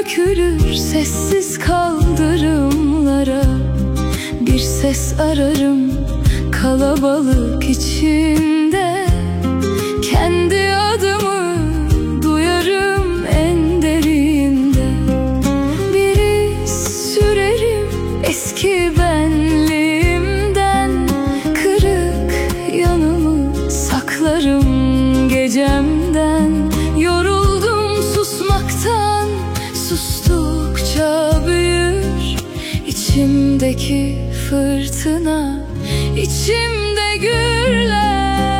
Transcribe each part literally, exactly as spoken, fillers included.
dökülür sessiz kaldırımlara. Bir ses ararım kalabalık içinde, kendi adımı duyarım en derinde. Bir iz sürerim eski benliğimden, kırık yanımı saklarım gecemden. Yoruldum susmaktan, sustukça büyür içimdeki fırtına, içimde gürler.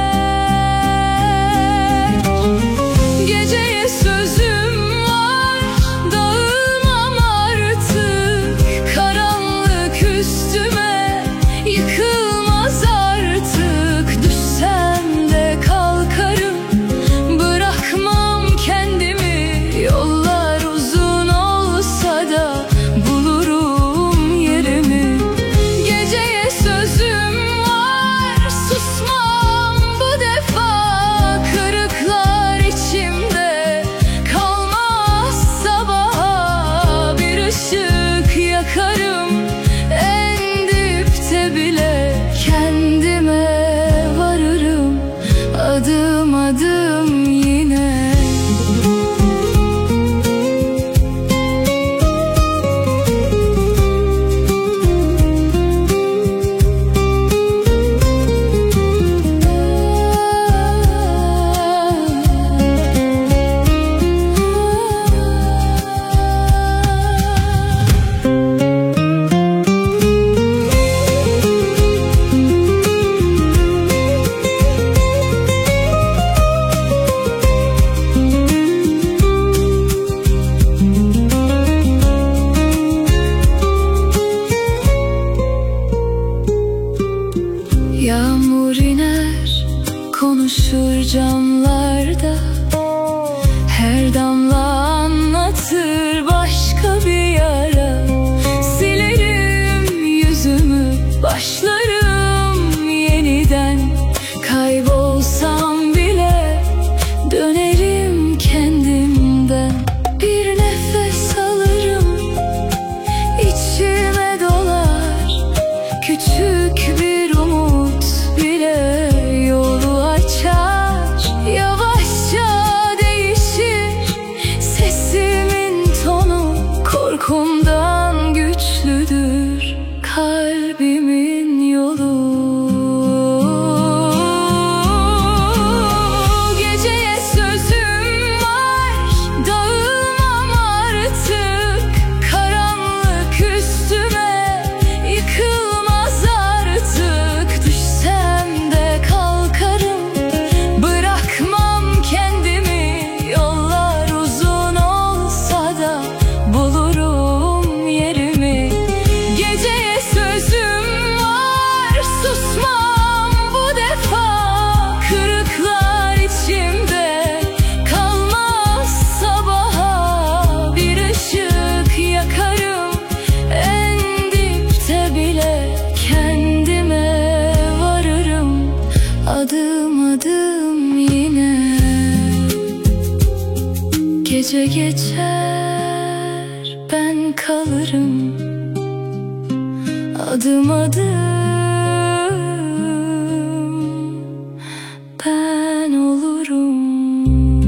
Geceye sözüm var, dağılmam artık. Karanlık üstüme yıkılmaz artık. Düşsem de kalkarım, bırakmam kendimi. Yollar uzun olsa da bulurum yerimi. Geceye sözüm var, susmam bu defa. Kırıklar içimde kalmaz sabaha. Bir ışık yakarım en dipte bile, kendime varırım adım adım yine. Yağmur iner, konuşur camlarda. Her damla anlatır başka bir yara. Silerim yüzümü, başlarım yeniden. Kaybolsam bile dönerim kendimden. Bir nefes alırım, içime dolar. Küçük bir umut bile yolu açar. Yavaşça değişir sesimin tonu, korkumdan güçlüdür kalbimin yolu. Geceye sözüm var, dağılmam artık. Karanlık üstüme yıkılmaz artık. Düşsem de kalkarım, bırakmam kendimi. Yollar uzun olsa da bulurum yerimi. Geceye sözüm var, susmam bu defa. Kırıklar içimde kalmaz sabaha. Bir ışık yakarım en dipte bile, kendime varırım adım adım yine. Gece geçer, ben kalırım adım adım ben olurum.